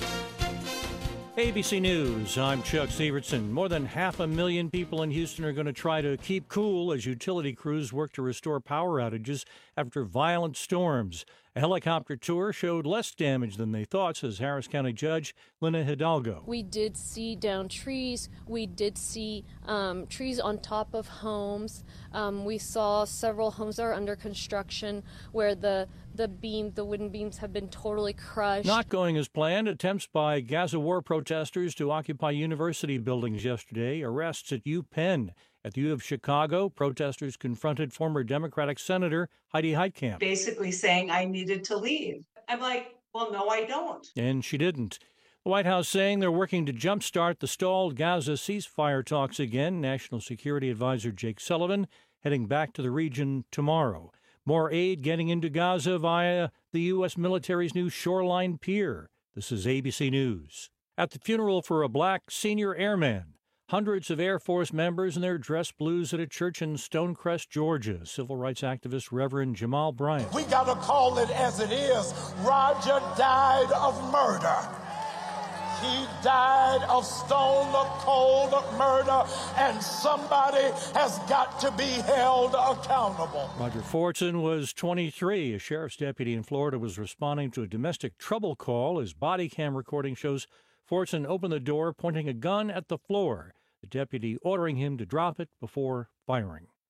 A B C News, I'm Chuck Severson. More than half a million people in Houston are going to try to keep cool as utility crews work to restore power outages after violent storms. A helicopter tour showed less damage than they thought, says Harris County Judge Lina Hidalgo. We did see downed trees. We did see um, trees on top of homes. Um, we saw several homes that are under construction where the the beam, the wooden beams have been totally crushed. Not going as planned. Attempts by Gaza war protesters to occupy university buildings yesterday. Arrests at UPenn. At the U of Chicago, protesters confronted former Democratic Senator Heidi Heitkamp. Basically saying I needed to leave. I'm like, well, no, I don't. And she didn't. The White House saying they're working to jumpstart the stalled Gaza ceasefire talks again. National Security Advisor Jake Sullivan heading back to the region tomorrow. More aid getting into Gaza via the U S military's new Shoreline Pier. This is A B C News. At the funeral for a black senior airman, hundreds of Air Force members in their dress blues at a church in Stonecrest, Georgia. Civil rights activist Reverend Jamal Bryant. We got to call it as it is. Roger died of murder. He died of stone cold murder, and somebody has got to be held accountable. Roger Fortson was twenty-three. A sheriff's deputy in Florida was responding to a domestic trouble call. His body cam recording shows Fortson opened the door, pointing a gun at the floor, the deputy ordering him to drop it before firing.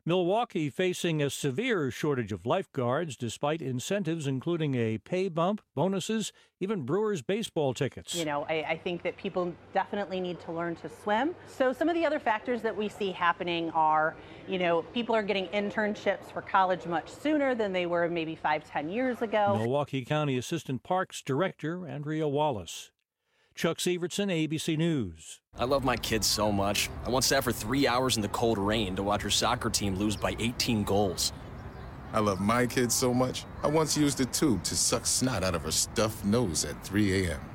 Milwaukee facing a severe shortage of lifeguards despite incentives including a pay bump, bonuses, even Brewers baseball tickets. You know, I, I think that people definitely need to learn to swim. So some of the other factors that we see happening are, you know, people are getting internships for college much sooner than they were maybe five, ten years ago. Milwaukee County Assistant Parks Director Andrea Wallace. Chuck Severson, A B C News. I love my kids so much. I once sat for three hours in the cold rain to watch her soccer team lose by eighteen goals. I love my kids so much. I once used a tube to suck snot out of her stuffed nose at three a.m.